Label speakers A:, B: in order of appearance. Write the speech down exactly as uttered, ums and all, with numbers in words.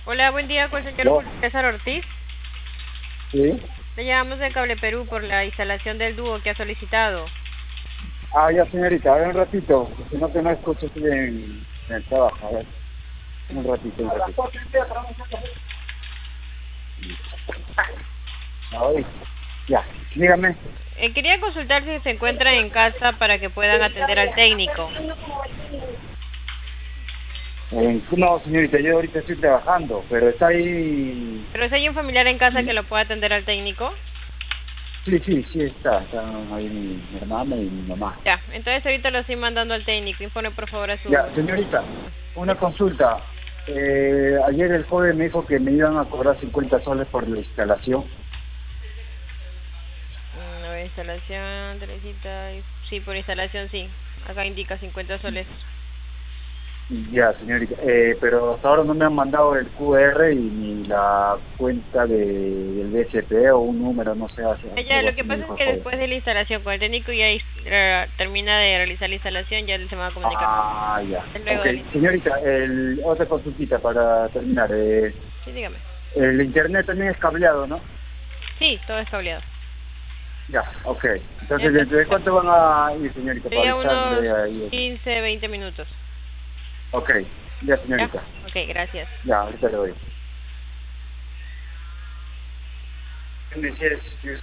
A: Hola, buen día con el señor
B: No,
A: Julio César Ortiz.
B: sí.
A: Le llamamos de Cable Perú por la instalación del dúo que ha solicitado.
B: Ah, ya, señorita, a ver un ratito. Si no, que no escucho, estoy en, en el trabajo. A ver, un ratito, un ratito. Ahí. Ya, dígame.
A: Eh, quería consultar si se encuentran en casa para que puedan atender al técnico.
B: Eh, no, señorita, yo ahorita estoy trabajando, pero está ahí.
A: ¿Pero si hay un familiar en casa que lo pueda atender al técnico?
B: Sí, sí, sí está. Están ahí mi, mi hermana y mi mamá.
A: Ya, entonces ahorita lo estoy mandando al técnico. Informe por favor a su...
B: Ya, señorita, una consulta. Eh, ayer el joven me dijo que me iban a cobrar cincuenta soles por la instalación.
A: Mm, a ver, instalación, Teresita... Sí, por instalación sí. Acá indica cincuenta soles.
B: Ya, señorita, eh, pero hasta ahora no me han mandado el Q R y ni la cuenta de, del B S P o un número, no sé, hace-
A: Ya,
B: algo
A: lo que
B: así me
A: pasa
B: dijo
A: es
B: el
A: que
B: joven.
A: después de la instalación con el técnico ya eh, termina de realizar la instalación, ya él se va a comunicar.
B: Ah, ya.
A: Luego
B: Ok,
A: de la instalación.
B: señorita, el, otra consultita para terminar. Eh,
A: Sí, dígame.
B: el internet también es cableado, ¿no?
A: Sí, todo es cableado.
B: Ya, ok. Entonces,
A: Entonces,
B: ¿desde cuánto van a ir, señorita, para
A: sería unos
B: avisarle ahí?
A: quince, veinte minutos.
B: Ok, ya,
A: ¿Ya?
B: señorita.
A: Ok, gracias.
B: Ya, ahorita le doy. ¿Qué me decías?